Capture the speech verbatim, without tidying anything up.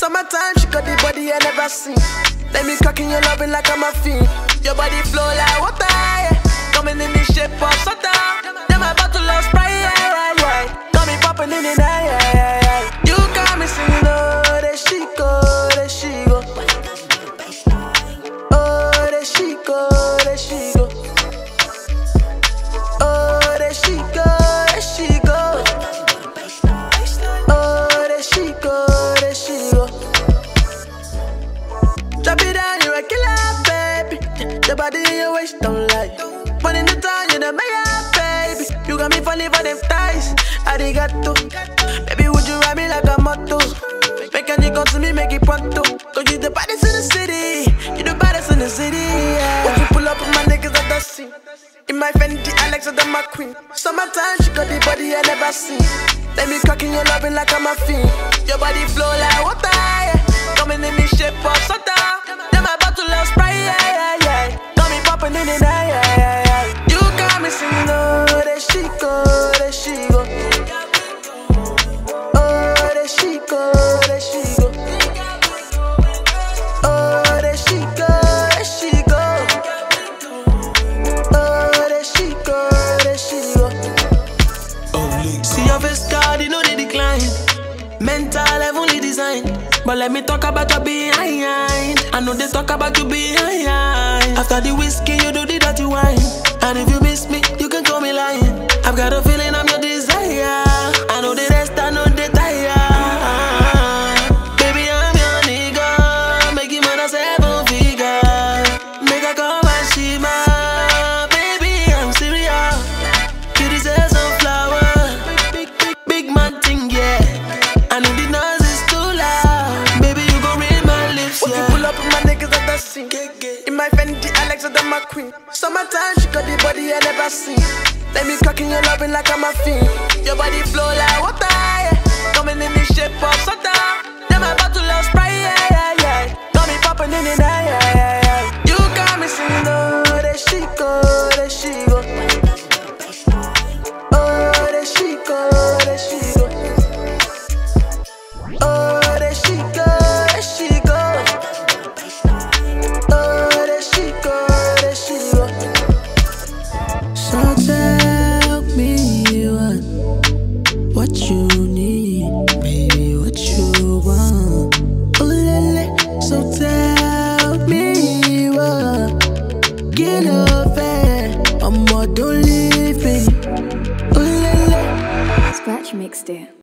Summertime, she got the body I never seen. Let me cock in your loving like I'm a fiend. Your body flow like water, yeah. Coming in the shape of soda. Then my bottle of Sprite, yeah, yeah, yeah. Got me popping in the night, yeah, yeah, yeah. You got me singing, oh, there she go, there she go. Oh, there she go, there she go. Oh, there she go, there she go. Oh, there she go, there she go. Drop it down, you a killer, baby. Your body in your waist don't lie. But in the time, you're the mayor, baby. You got me falling for them thighs. Arigato. Baby, would you ride me like a motto? Make a nigga come to me, make it pronto. Cause you the baddest in the city. You the baddest in the city, yeah. When you pull up with my niggas at the scene. In my Fendi, Alexander McQueen. Summertime, she got the body I never seen. Let me cock in your loving like I'm a fiend. Your body flow like water, yeah. Coming in the shape of soda. Then my bottle of Sprite, yeah, yeah, yeah. Got me popping in the night, yeah, yeah, yeah. You got me singing, oh, there she go, there she go. Oh, there she go, there she go. Oh, there she go, there she go. Oh, there she go, there she go. See your face card, you know they decline. Mental heavenly design. But let me talk about your behind. I know they talk about you behind. After the whiskey, you do the dirty wine. And if you miss me, you can call me lying. I've got a feeling I'm your desire. I know the rest, I know the tire. Baby, I'm your nigga. Make him on a seven figure. Make her come and see my baby, I'm serious. You deserve some flower. Big, big, big man thing, yeah. I know the noise is too loud. Baby, you gon' read my lips, yeah. When you pull up with my niggas at the scene. In my Fendi, Alexander McQueen. Summertime, she got the body I never seen. Let me cock in your loving like I'm a fiend. Your body flow like water, yeah. Coming in the shape of soda. Then my bottle of Sprite, yeah, yeah, yeah. Got me popping in the night, yeah, yeah, yeah. You got me singing, oh, there she go, there she go. Oh, there she go, there she go. Oh, there she go, there she go. Oh, there she go, there she go. So tell me what, what you need, baby, what you want. Oh, lele. So tell me what, get up and I'm more, don't leave me. Oh, lele. Scratch mixed it.